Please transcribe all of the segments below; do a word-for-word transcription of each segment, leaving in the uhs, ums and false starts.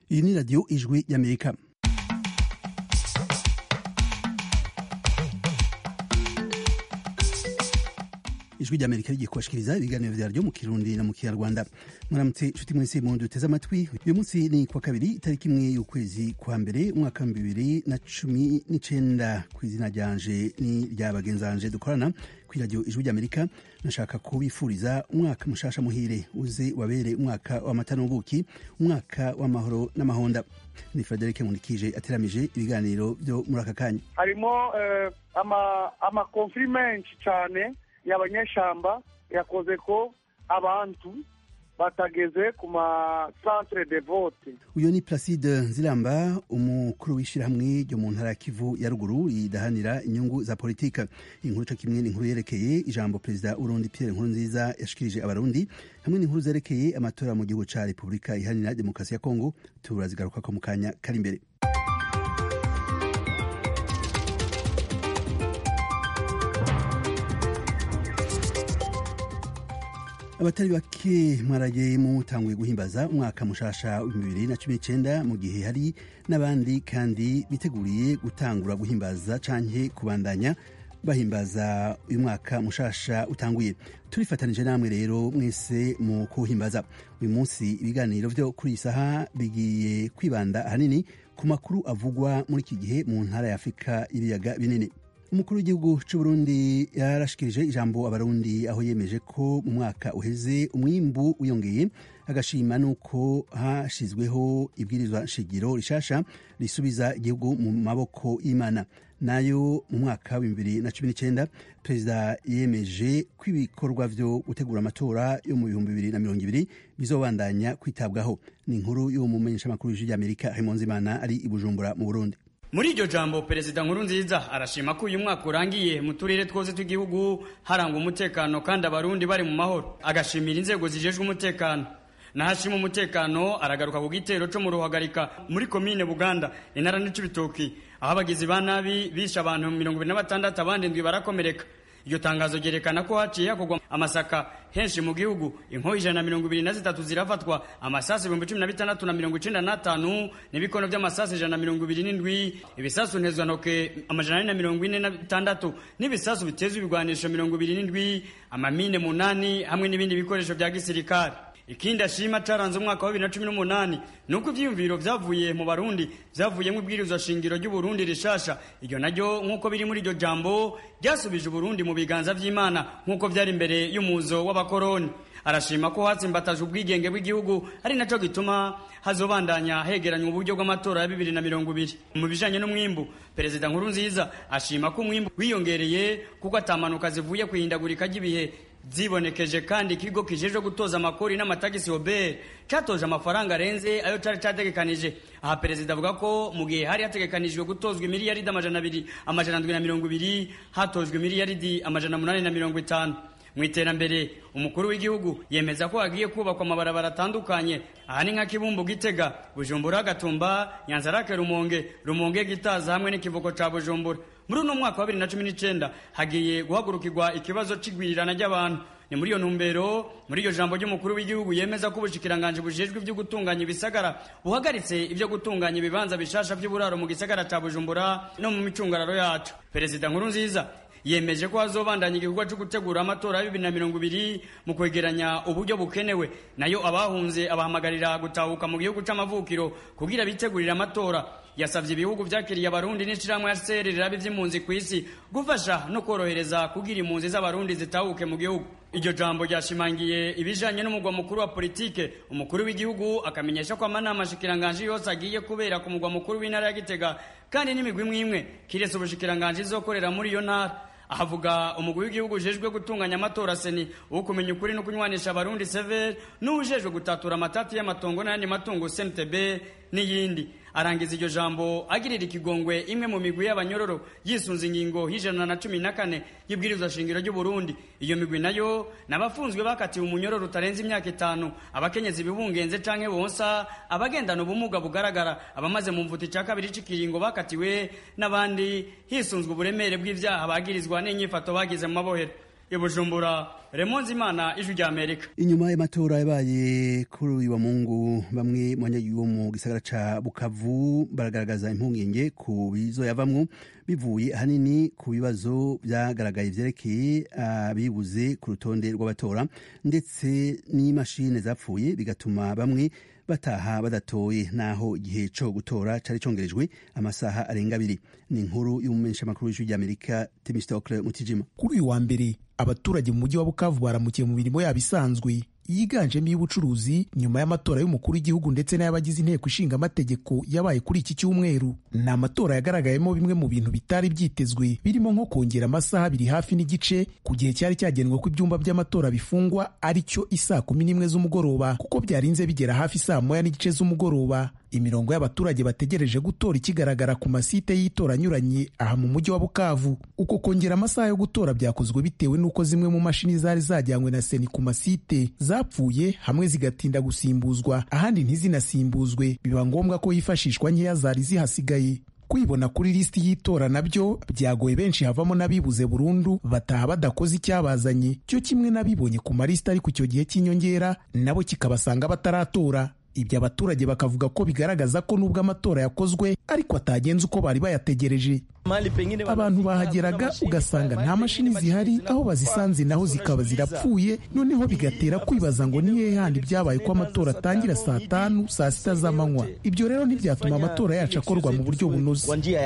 Iyi ni radio Ijwi y'Amerika. Ijwi ry'Amerika rigiye kubashikiriza ibiganiro vyaryo mu Kirundi na mu Kinyarwanda. Muramutse inshuti mwese mu duteze amatwi. Uyu munsi ni kwa kabiri itariki imwe y'ukwezi kwa mbere umwaka wa bibiri na cumi n'icenda. Kw'izina ryanje ni rya bagenzanje dukorana kuri radio Ijwi ry'Amerika. Nashaka kubifuriza umwaka mushasha muhire uze wabere umwaka w'amata n'ubuki, umwaka w'amahoro n'amahonda. Ni Frederic Munikije ateramije ibiganiro byo muri aka kanya. Harimo uh, ama ama confirmation cyane y'abanyeshamba yakoze ko abantu batageze ku ma centre de vote. Uyo ni Placide Nzilamba, umukuru w'ishirahamwe ryo mu ntara ya Kivu ya ruguru ridahanira inyungu za politika. Inkuru cyo kimwe n'inkuru yerekeye ijambo Perezida Urundi Pierre Nkurunziza yashikirije abarundi, hamwe n'inkuru zerekeye amatora mu gihugu ca Republika Iharanira Demokarasi ya Kongo. Turazigaruka ko mu kanya kari imbere. Abatari bake mwaraye mutanguye guhimbaza umwaka mushasha wa bibiri na cumi n'icenda, mu gihe hari n'abandi kandi biteguriye gutangura guhimbaza canke kubandanya bahimbaza uyu mwaka mushasha utanguye. Turifatanije namwe rero mwese mu kuhimbaza uyu munsi. Ibiganiro vyo kuri isaha bigiye kwibanda ahanini ku makuru avugwa muri iki gihe mu ntara ya Afrika y'ibiyaga binini. Umukuru w'igihugu c'u Burundi yarashikirije ijambo abarundi, aho yemeje ko mu mwaka uheze umwimbu wiyongeye, agashima nuko hashizweho ibwirizwa shingiro rishasha risubiza igihugu mu maboko y'Imana. Nayo mu mwaka wa bibiri na cumi n'icenda Perezida yemeje ko ibikorwa vyo gutegura amatora yo mu bihumbi bibiri na mirongo ibiri bizobandanya kwitabwaho. Ni inkuru yo mu menyeshamakuru y'Ijwi ry'Amerika Raymond Zimana ari i Bujumbura mu Burundi. Muri iryo jambo Perezida Nkurunziza arashima ko uyu mwaka urangiye mu turere twose tw'igihugu harangwa umutekano kandi abarundi bari mu mahoro. Agashimira inzego zijejwe umutekano. Nahashima umutekano aragaruka ku gitero cyo mu Ruhagarika muri komine Buganda intara n'Cibitoki, aho abagizi ba nabi bisha abantu mirongo ibiri na batandatu abandi ndwi barakomereka. Iryo tangazo ryerekana ko haciye hakogwa amasaka henshi mu gihugu, inko ijana na mirongo ibiri na zitatu zirafatwa, amasasi ibihumbi cumi na bitandatu na mirongo icenda n'atanu n'ibikono vy'amasasi ijana na mirongo ibiri n'indwi, ibisasu ntezwantoke amajana ane na mirongo ine na bitandatu n'ibisasu bitezwe ibigwanisho mirongo ibiri n'indwi, amamine munani hamwe n'ibindi bikoresho vya gisirikare. Ikindi ashima caranze umwaka wa bibiri na cumi n'umunani nuko ivyiyumviro vyavuye mu Barundi vyavuye mu bwirizwa shingiro ry'u Burundi rishasha. Iryo naryo nkuko biri muri iryo jambo ryasubije Burundi mu biganza vy'Imana nkuko vyari imbere y'umuzo w'abakoroni. Arashima ko hatsimbataje ubwigenge bw'igihugu, ari naco gituma hazobandanya hegeranywa uburyo bw'amatora ya bibiri na mirongo ibiri. Mu bijanye n'umwimbu, Perezida Nkurunziza ashima ko umwimbu wiyongereye kuko atamanuka zivuye kwihindagurika ry'ibihe zibonekeje, kandi ikigo kijejwe gutoza amakori n'amatagisi Obert catoje amafaranga arenze ayo cari categekanije. Aha Perezida avuga ko mu gihe hari hategekanijwe gutozwa miliyaridi amajana abiri amajana ndwi na mirongo ibiri hatojwe miliyaridi amajana munani na mirongo itanu. Mu iterambere, umukuru w'igihugu yemeza ko hagiye kubakwa amabarabara atandukanye, aha ni nka Kibumbu Gitega, Bujumbura Gatumba, Nyanzarake Rumonge, Rumonge Gitaza hamwe n'ikivuko ca Bujumbura. Muri uno mwaka wa bibiri na cumi n'icenda hagiye guhagurukirwa ikibazo c'igwirirana ry'abantu. Ni muri iyo ntumbero, muri iyo jambo ry'umukuru w'igihugu yemeza ko ubushikiranganje bujejwe ivyo gutunganya ibisagara buhagaritse ivyo gutunganya ibibanza bishasha vy'uburaro mu gisagara ca Bujumbura no mu micungararo yacu. Perezida Nkurunziza yemeje ko hazobandanya igikorwa cyo gutegura amatora ya bibiri na mirongo ibiri mu kwegeranya uburyo bukenewe. Nayo abahunze abahamagarira gutahuka mu gihugu c'amavukiro kugira bitegurira amatora. Yasavye ibihugu vyakiriye abarundi n'ishirahamwe ya C R rirabe vy'impunzi kw'isi gufasha no korohereza kugira impunzi z'abarundi zitahuke mu gihugu. Iryo jambo ryashimangiye ibijanye n'umugwa mukuru wa politike. Umukuru w'igihugu akamenyesha ko amanama shikiranganje yose agiye kubera ku mugwa mukuru w'intara ya Gitega, kandi n'imigwi imwe kiretse ubushikiranganje izokorera muri iyo ntara. Ahavuga umugwi w'igihugu ujejwe gutunganya amatora seni wo kumenya ukuri no kunywanisha abarundi sever n'ujejwe gutatura amatati y'amatongo n'ayandi matungo C N T B n'iyindi. Arangiza iryo jambo agirira ikigongwe imwe mu migwi y'abanyororo yisunze ingingo hijana na cumi na kane y'ibwirizwa shingiro ry'u Burundi. Iyo migwi nayo nabafunzwe bakatiwe umunyororo utarenze imyaka itanu, abakenyezi bibungenze canke bonsa, abagendana ubumuga bugaragara, abamaze mu mvuti ca kabiri c'ikiringo bakatiwe, n'abandi hisunzwe uburemere bw'ivyaha bagirizwa n'inyifato bagize mu mabohero. i Bujumbura, Raymond Zimana, Ijwi rya Amerika. Inyuma y'amatora yabaye kuri uyu wa Mungu, bamwe mu banyagihugu mu gisagara ca Bukavu baragaragaza impungenge ku bizo yavamwo bivuye hanini ku bibazo byagaragaye vyerekeye abibuze ku rutonde rw'abatora ndetse n'imashine zapfuye bigatuma bamwe bataha badatoye naho igihe cyo gutora cari congerejwe amasaha arenga abiri. Ni inkuru y'umumenyesha makuru w'Ijwi rya Amerika Temistocle Mutijima. Kuri uyu wa mbere abaturage mu mujyi wa Bukavu baramukiye mu mirimo yabo isanzwe yiganjemo iy'ubucuruzi nyuma y'amatora y'umukuru w'igihugu ndetse n'abagize inteko ishinga amategeko yabaye kuri iki cyumweru. Ni amatora yagaragayemo bimwe mu bintu bitari byitezwe birimo nko kongera amasaha abiri hafi n'igice ku gihe cyari cyagenwe ko ibyumba by'amatora bifungwa ari cyo isaa kumi n'imwe z'umugoroba kuko byarinze bigera hafi saa moya n'igice z'umugoroba. Imirongo y'abaturage bategereje gutora ikigaragara ku masite y'itora anyuranye aha mu mujyi wa Bukavu. Uko kongera amasaha yo gutora byakozwe bitewe n'uko zimwe mu mashini zari zajyanywe na seni ku masite zapfuye, hamwe zigatinda gusimbuzwa ahandi ntizinasimbuzwe, biba ngombwa ko hifashishwa nkeya zari zihasigaye. Kwibona kuri lisiti y'itora nabyo byagoye benshi, havamo n'abibuze burundu bataha badakoze icyabazanye, cyo kimwe n'abibonye ku malisiti ari ku cyo gihe cy'inyongera nabo kikabasanga bataratora. Ibyo abaturage bakavuga ko bigaragaza ko nubwo amatora yakozwe ariko atagenze uko bari bayategereje. Abantu bahageraga ugasanga nta mashini zihari, aho bazisanze naho zikaba zirapfuye, noneho bigatera kwibaza ngo ni hehe handi byabaye ko amatora atangira saa tanu saa sita z'amanywa. Ibyo rero ntibyatuma amatora yacu akorwa mu buryo bunoze.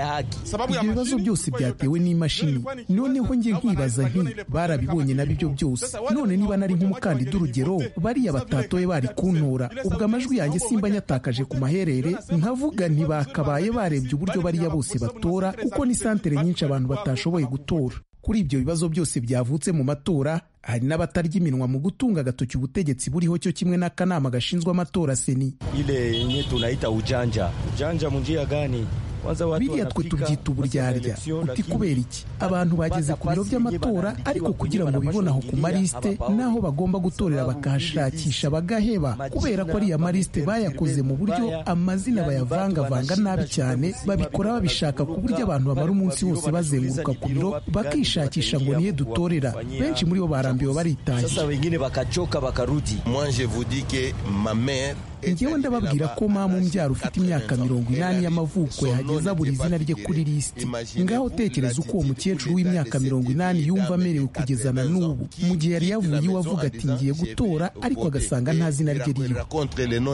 Ibyo bibazo byose byatewe n'imashini. Noneho njye nkibaza nti barabibonye nabyo byose, none niba nari nk'umukandida urugero bariya batatoye bari kuntora, ubwo amajwi yanjye simba nyatakaje ku maherere, nkavuga ntibakabaye barebye uburyo bariya bose batora kuko ni santere nyinshi abantu batashoboye gutora. Kuri ibyo bibazo byose byavutse mu matora, hari n'abatarya iminwa mu gutunga agatoki ubutegetsi buriho cyo kimwe n'akanama gashinzwe amatora seni. Ile yenye tunaita ujanja ujanja mu njia gani? Biriya twe tubyita uburyarya. Uti kubera iki? Abantu bageze ku biro by'amatora ariko kugira ngo bibonaho ku malisite naho bagomba gutorera bakahashakisha bagaheba, kubera ko ariya malisite bayakoze mu buryo amazina bayavangavanga nabi cyane, babikora babishaka ku buryo abantu bamara umunsi wose bazenguruka ku biro bakishakisha ngo nihe dutorera. Benshi muri bo barambiwe baritaye. Sasa wengine bakachoka bakarudi. Moi je vous dis que ma mère Ngewe ndababwira ko mama umbyara ufite imyaka mirongo inani y'amavuko yahageza buri izina rye kuri lisiti. Ngaho tekereza uko uwo mukecuru w'imyaka mirongo inani yumva amerewe kugeza na n'ubu, mu gihe yari yavuye iwe avuga ati ngiye gutora ariko agasanga nta zina rye ririho.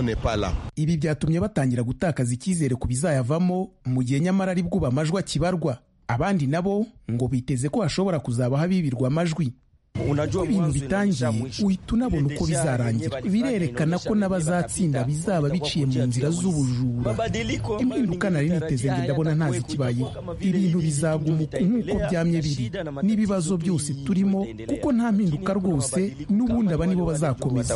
Ibi byatumye batangira gutakaza icyizere ku bizayavamo, mu gihe nyamara ari bwo amajwi akibarwa. Abandi nabo ngo biteze ko hashobora kuzabaho abibirwa amajwi. Uko ibintu bitangiye uhita unabona uko bizarangira. Birerekana ko n'abazatsinda bizaba biciye mu nzira z'ubujura. Impinduka nari niteze nge ndabona ntazi kibayeho. Ibintu bizaguma nk'uko byamye biri n'ibibazo byose turimo, kuko nta mpinduka rwose, n'ubundi aba nibo bazakomeza.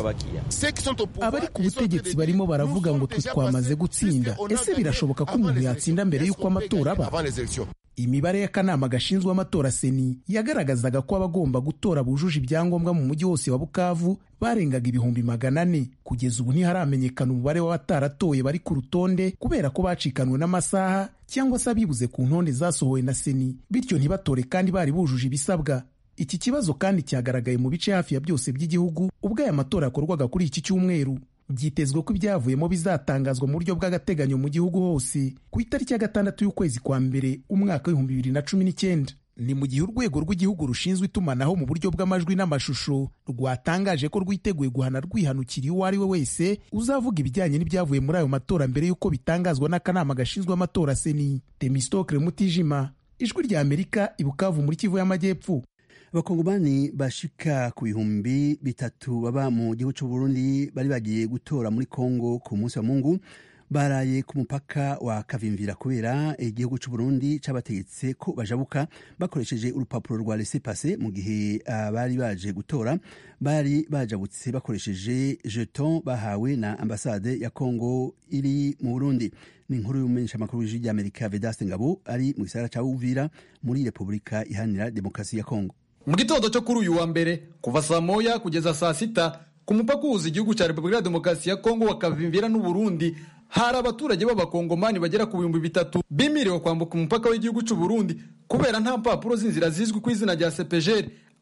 Abari ku butegetsi barimo baravuga ngo twe twamaze gutsinda. Ese birashoboka ko umuntu yatsinda mbere y'uko amatora aba? Imibare y'akanama gashinzwe amatora seni yagaragazaga ko abagomba gutora bujuje ibyangombwa mu mujyi wose wa Bukavu barengaga ibihumbi magana ane. Kugeza ubu ntiharamenyekana umubare w'abataratoye bari ku rutonde kubera ko bacikanwe n'amasaha cyangwa se abibuze ku ntonde zasohowe na seni, bityo ntibatore kandi bari bujuje ibisabwa. Iki kibazo kandi cyagaragaye mu bice hafi ya byose by'igihugu ubwo aya matora yakorwaga kuri iki cyumweru. Byitezwe ko ibyavuyemo bizatangazwa mu buryo bw'agateganyo mu gihugu hose ku itariki ya gatandatu y'ukwezi kwa mbere umwaka w'ibihumbi bibiri na cumi n'icyenda. Ni mu gihe urwego rw'igihugu rushinzwe itumanaho mu buryo bw'amajwi n'amashusho rwatangaje ko rwiteguye guhana rwihanukiriye uwo ari we wese uzavuga ibijyanye n'ibyavuye muri ayo matora mbere y'uko bitangazwa n'akanama gashinzwe amatora seni. Temistocle Mutijima, Ijwi rya Amerika, i Bukavu muri Kivu y'Amajyepfo. Abakongomani bashika ku bihumbi bitatu baba mu gihugu cy'u Burundi bari bagiye gutora muri Kongo ku munsi wa Mungu baraye ku mupaka wa Kavimvira kubera igihugu cy'u Burundi cabategetse ko bajabuka bakoresheje urupapuro rwa laissez-passer, mu gihe abari baje gutora bari bajabutse bakoresheje jeton bahawe na ambasade ya Kongo iri mu Burundi. Ni inkuru y'umumenyesha makuru w'Ijwi rya Amerika Vedaste Ngabo ari mu gisagara ca Uvira muri Repubulika Iharanira Demokarasi ya Kongo. Mu gitondo cyo kuri uyu wa mbere kuva saa moya kugeza saa sita ku mupaka uhuza igihugu cya Repubulika ya Demokarasi ya Kongo wa Kavimvira n'u Burundi, hari abaturage b'abakongomani bagera ku bihumbi bitatu bimiriwe kwambuka umupaka w'igihugu cy'u Burundi kubera nta mpapuro z'inzira zizwi ku izina rya C P G R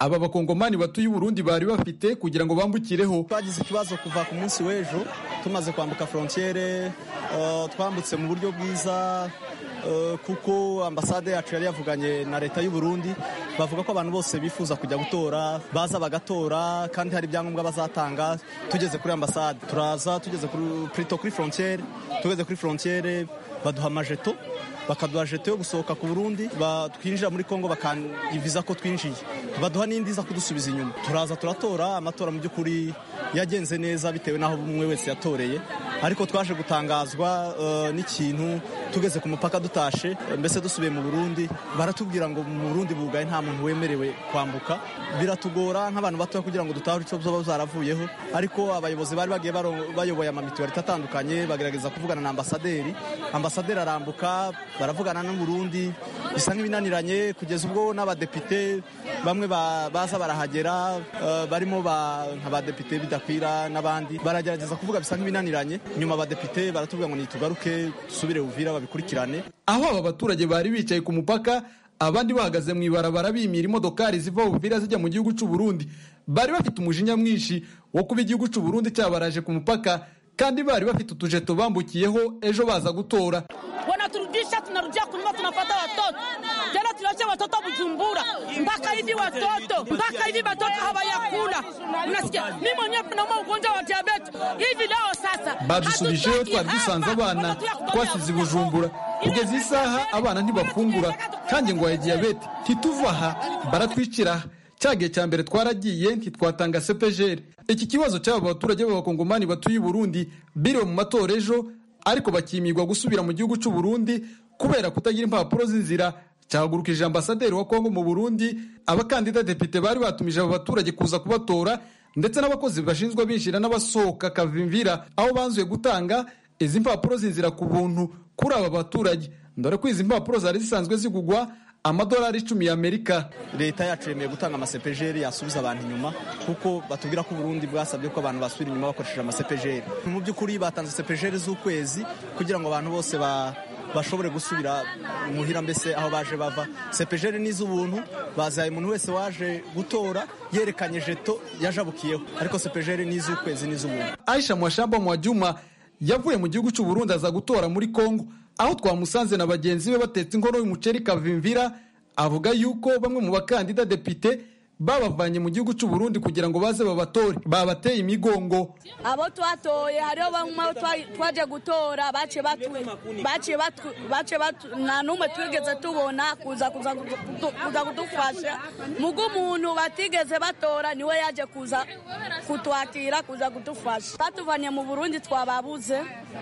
aba bakongomani batuye Burundi bari bafite kugira ngo bambukireho. Twagize ikibazo kuva ku munsi w'ejo tumaze kwambuka frontiere, uh, twambutse mu buryo bwiza uh, kuko ambasade yacu yari yavuganye na leta y'u Burundi, bavuga ko abantu bose bifuza kujya gutora baza bagatora kandi hari ibyangombwa bazatanga. Tugeze kuri ambasade turaza, tugeze kuri prito kuri frontiere, tugeze kuri frontiere baduha majeto, bakaduha jeto yo gusohoka ku Burundi, twinjira muri Kongo bakanyiviza ko twinjiye, baduha n'indi za kudusubiza inyuma. Turaza turatora, amatora mu by'ukuri yagenze neza bitewe n'aho umwe wese yatoreye, ariko twaje gutangazwa uh, n'ikintu tugeze ku mupaka dutashe, mbese dusubiye mu Burundi baratubwira ngo mu Burundi bugaye nta muntu wemerewe kwambuka. Biratugora nk'abantu bato kugira ngo dutahure icyo byo zaravuyeho, ariko abayobozi bari bagiye bayoboye amamituwari atandukanye bagerageza kuvugana na ambasaderi, ambasaderi arambuka baravugana n'u Burundi, bisa nk'ibinaniranye kugeza ubwo n'abadepite bamwe baza barahagera, uh, barimo nk'abadepite bidakwira n'abandi baragerageza kuvuga, bisa nk'ibinaniranye. Nyuma abadepite baratubwira ngo nitugaruke dusubire Uvira babikurikirane. Aho aba baturage bari bicaye ku mupaka, abandi bahagaze mu ibarabara bimira imodokari ziva Uvira zijya mu gihugu cy'u Burundi, bari bafite umujinya mwinshi wo kuba igihugu cy'u Burundi cyabaraje ku mupaka, kandi bari bafite utujeto bambukiyeho ejo baza gutora. Wanaturudisha, tunarudia kunyuma, tunapata watoto tena, tunache watoto Bujumbura mpaka hivi watoto mpaka hivi watoto hawayakula. Unasikia, mimi mwenyewe nauma ugonjwa wa diabetes hivi leo. Sasa badusubijeyo twari dusanze abana twasize Bujumbura, kugeza isaha abana ntibafungura, kandi ngo ya diabetes ntituva aha baratwicira. Cyagiye cya mbere twaragiye ntitwatanga C P G R. Iki kibazo cy'aba baturage b'abakongomani batuye Burundi biriwe mu matora ejo, ariko bakimirwa gusubira mu gihugu cy'u Burundi kubera kutagira impapuro z'inzira, cyahagurukije ambasaderi wa Kongo mu Burundi, abakandida depite bari batumije aba baturage kuza kubatora, ndetse n'abakozi bashinzwe binjira n'abasohoka Kavimvira, aho banzuye gutanga izi mpapuro z'inzira ku buntu kuri aba baturage, ndore ko izi mpapuro zari zisanzwe zigugwa amadolari icumi y'Amerika. Leta yacu yemeye gutanga ama C P G R yasubiza abantu inyuma, kuko batubwira ko Burundi bwasabye ko abantu basubira inyuma bakoresheje ama C P G R. Mu by'ukuri batanze C P G R z'ukwezi kugira ngo abantu bose ba bashobore gusubira muhira, mbese aho baje bava. C P G R n'iz'ubuntu, bazaye umuntu wese waje gutora yerekanye jeto yajabukiyeho, ariko C P G R n'iz'ukwezi n'iz'ubuntu. Aisha Mwashamba Mwajuma yavuye mu gihugu cy'u Burundi aza gutora muri Kongo, aho twamusanze na bagenzi be batetse inkono y'umuceri Kavimvira. Avuga yuko bamwe mu bakandida depite babavanye mu gihugu cy'u Burundi kugira ngo baze babatore, babateye imigongo. Abo twatoye hariho bamwe twaje gutora bace batu bace batu bace batu na numwe twigeze tubona kuza kuza kuza kudufasha. Mugu umuntu batigeze batora niwe yaje kuza kutwakira kuza kudufasha. Batuvanye mu Burundi twababuze,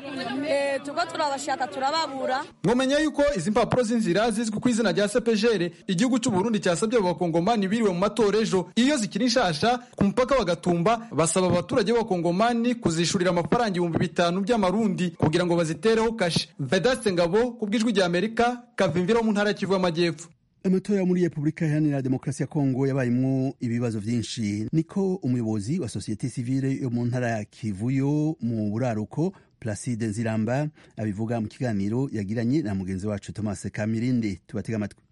eh tuko turabashaka turababura. Mwomenya yuko izi mpapuro z'inzira zizwi ku izina rya C P G R igihugu cy'u Burundi cyasabye abakongomani biriwe mu matora ejo, iyo zikiri nshasha ku mupaka wa Gatumba, basaba abaturage b'abakongomani kuzishurira amafaranga ibihumbi bitanu by'amarundi kugira ngo bazitereho kashe. Vedaste Ngabo kubw'ijwi rya Amerika, Kavimvira mu ntara ya Kivu y'Amajyepfo. Amatora muri Republika Iharanira Demokarasi ya Kongo yabayimwo ibibazo vyinshi, niko umuyobozi wa societe civile yo mu ntara ya Kivu yo mu buraruko Placide Nziramba abivuga mu kiganiro yagiranye na mugenzi wacu Thomas Kamirindi. Tubatega amatwi.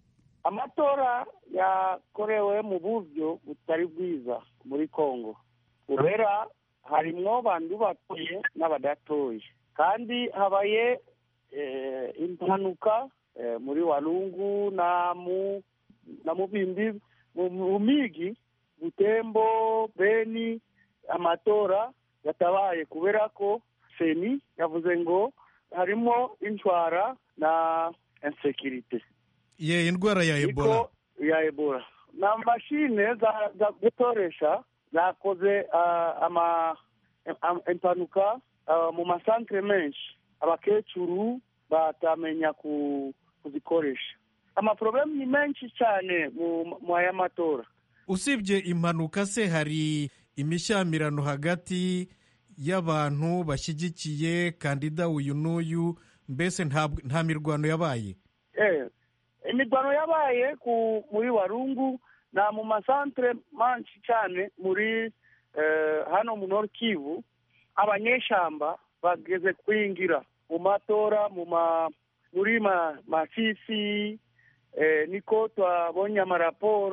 Amatora yakorewe mu buryo butari bwiza muri Kongo, kubera harimwo bandu batoye n'abadatoye, kandi habaye eh, impanuka eh, muri Walungu na mu na mubindi mu migi Butembo, Beni. Amatora yatabaye kubera ko Seni yavuze ngo harimo intwara na insecurity ye indwara ya Ebola ya Ebola na mashine za, za gutoresha zakoze uh, ama impanuka uh, mu masantre menshi, abakecuru batamenya ku kuzikoresha. Ama problem ni menshi cyane mu mu aya matora. Usibye impanuka se hari imishyamirano hagati y'abantu bashyigikiye kandida uyu n'uyu, mbese nta nta mirwano yabaye? Eh imirwano yabaye ku muri Warungu na mu masantre manshi cyane muri eh, hano mu Nord Kivu. Abanyeshamba bageze kwingira mu matora mu ma muri ma masisi eh, niko twabonye amaraporo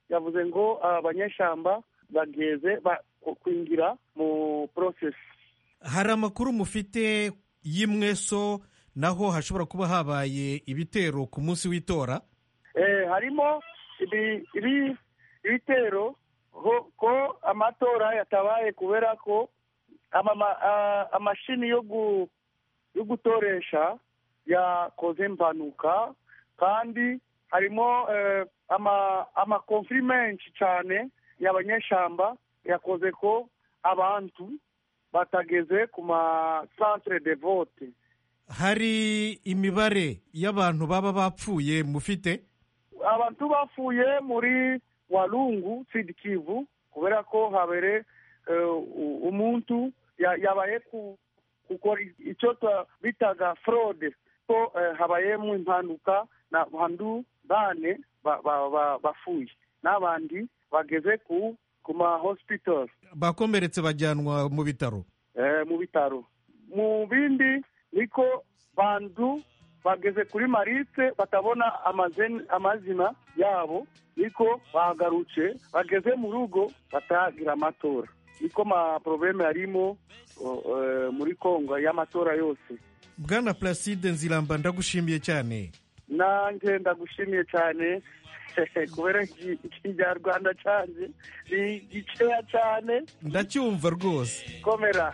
yavuze ngo abanyeshamba bageze kwingira mu process. Hari amakuru mufite y'Imweso naho hashobora kuba habaye ibitero ku munsi w'itora? Eh, harimo ibi ibi ibitero ko amatora yatabaye kubera ko amashini yo yo gutoresha yakoze impanuka, kandi harimo ama amakonfli menshi cyane y'abanyeshamba yakoze ko abantu batageze ku ma centre de vote. Hari imibare y'abantu baba bapfuye mufite? Abantu bapfuye muri Walungu Sud Kivu kubera ko habere uh, umuntu yabaye ku gukora icyo bitaga fraude, ko uh, habaye mu impanuka na bantu bane bafuye n'abandi bageze ku kuma hospital, bakomeretse bajyanwa mu bitaro. Eh, mu bitaro. Mu bindi niko bantu bageze kuri Maritse batabona amazina amazina yabo, niko bagarutse bageze mu rugo batagira amatora. Niko ma probleme arimo uh, muri Kongo y'amatora yose. Bwana Placide Nzilamba, ndagushimiye cyane. Nanjye ndagushimiye cyane kubera ikinyarwanda cyane ni giceya cyane. Ndacyumva rwose. Komera.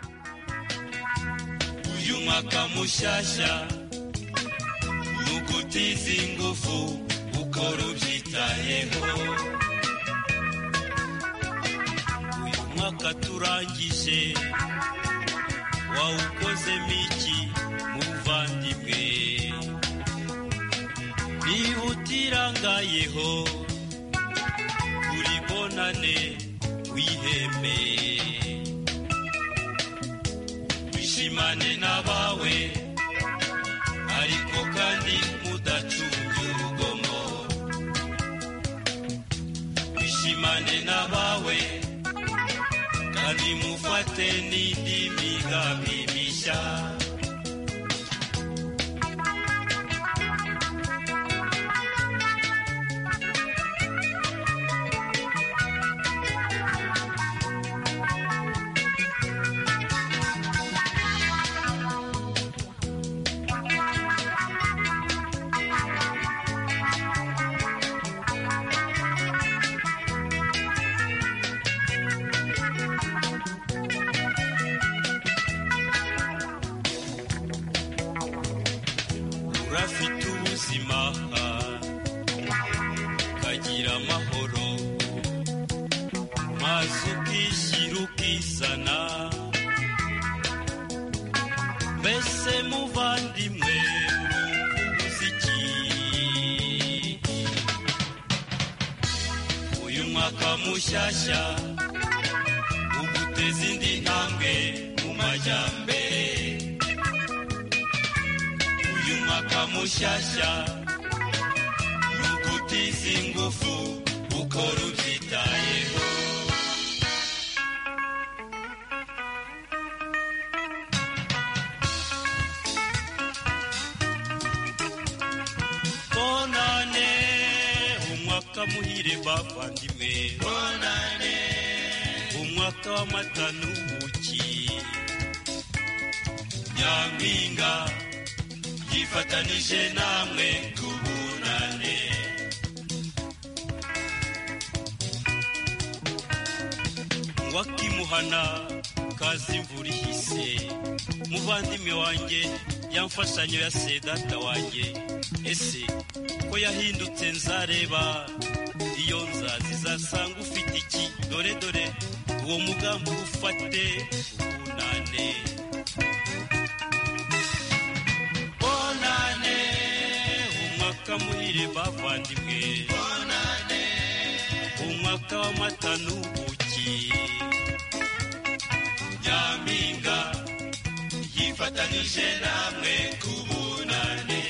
Uyu mwaka mushasha nugutiza ingufu ukora ubyitayeho. Uyu mwaka turangije wawukozemo iki muvandimwe? Niba utirangayeho uri bonane wiheme, wishimane n'abawe ariko kandi mudacunge urugomo. Wishimane n'abawe kandi mufate n'indi migambi mishya. Urafite ubuzima ukagira amahoro, maze ukishyira ukizana. Mbese muvandimwe uzi iki? Uyu mwaka mushyashya uguteza indi ntambwe mu majyambere. Uyu mwaka mushyashya nugutiza ingufu ukora ubyitayeho. Bonane umwaka muhire bavandimwe, bonane umwaka w'amata n'ubuki. Nyampinga yifatanije namwe tubunane. Wakimuhana kazi imvura ihise, muvandimwe wanjye yamfashanyo ya se data wanjye. Ese ko yahindutse nzareba iyo nzazi zasanga ufite iki? Dore dore uwo mugambi ufate ubunane. Bonane umwaka muhire bavandimwe, bonane umwaka w'amata n'ubuki. Nyampinga yifatanije namwe kubunane.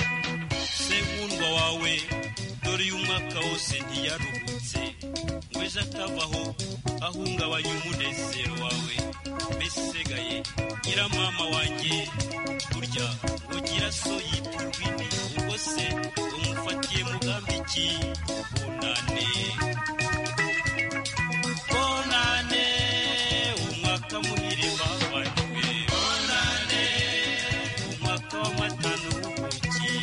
Se nkundwa wawe dore uyu mwaka wose ntiyaruhutse, ngo ejo atavaho ahungabanya umunezero wawe mbese gaye nyiramama wanjye burya ugira so yitwa urwini ubwo se umufatiye mugambi ki bonane bonane umwaka muhire bavanywe bonane umwaka w'amata n'ubuki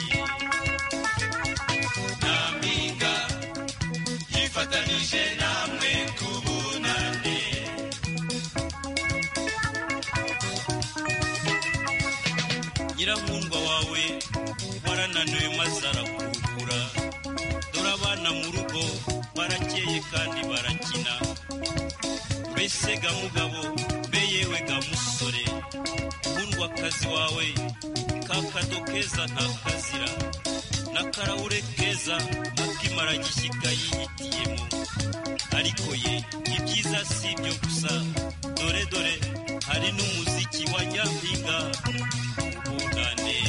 nyampinga yifatanije namwe ku bunane nyirankundwa wawe warananiwe maze arakurukura dore abana mu rugo barakeye kandi barakina mbese ga mugabo mbe yewe ga musore nkundwakazi wawe kakado keza ntakazira n'akarahure keza akimara gishyika yihitiyemo ariko ye ibyiza si ibyo gusa dore dore hari n'umuziki wa nyampinga bonane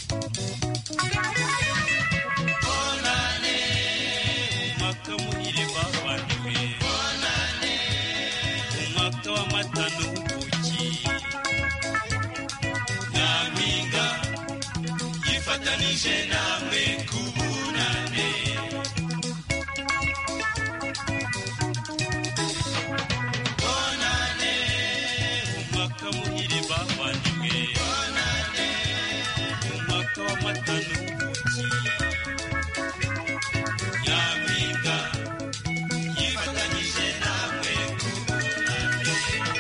bonane umwaka muhire bavaniwe bonane umwaka w'amata n'ubuki nyampinga yifatanije namwe ku bunane bonane umwaka muhire bavaniwe bonane umwaka w'amata n'ubuki nyampinga yifatanyije namwe ku bunane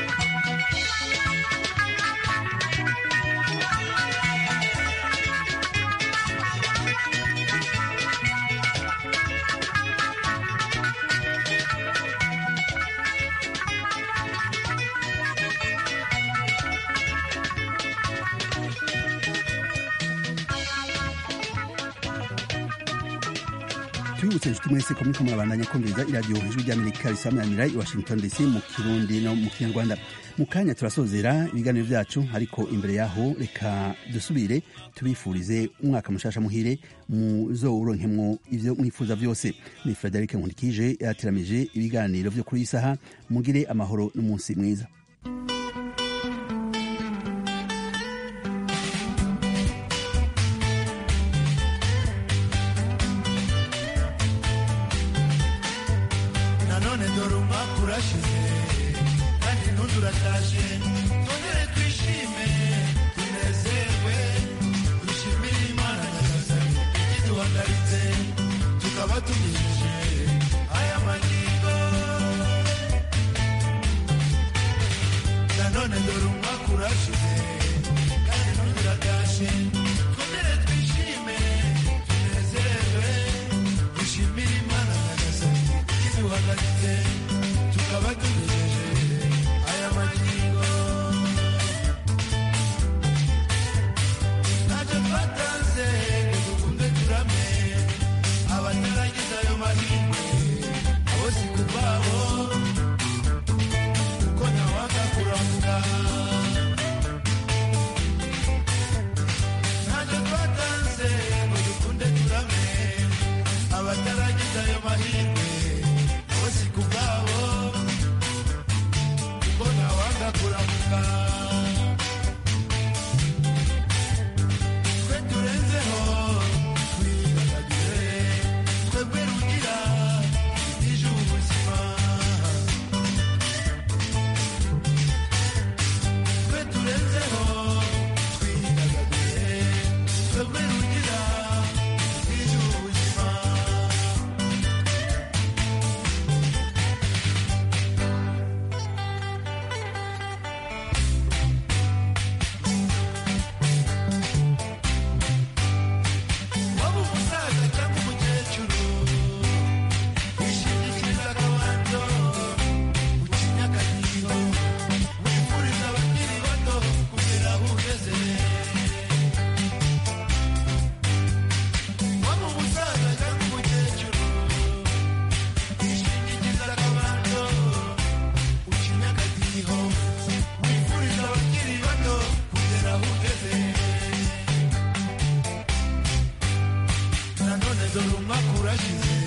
tubibutse inshuti mwese ko muriko murabandanya kumviriza iradiyo ijwi ry'amerika risamanira i washington dc mu kirundi no mu kinyarwanda. Mu kanya turasozera ibiganiro vyacu, ariko imbere yaho reka dusubire tubifurize umwaka mushasha muhire muzowuronkemwo ivyo mwifuza vyose. Ni Frederic Nkundikije yatiramije ibiganiro vyo kuri isaha. Mugire amahoro n'umunsi mwiza. dore umwaka urashize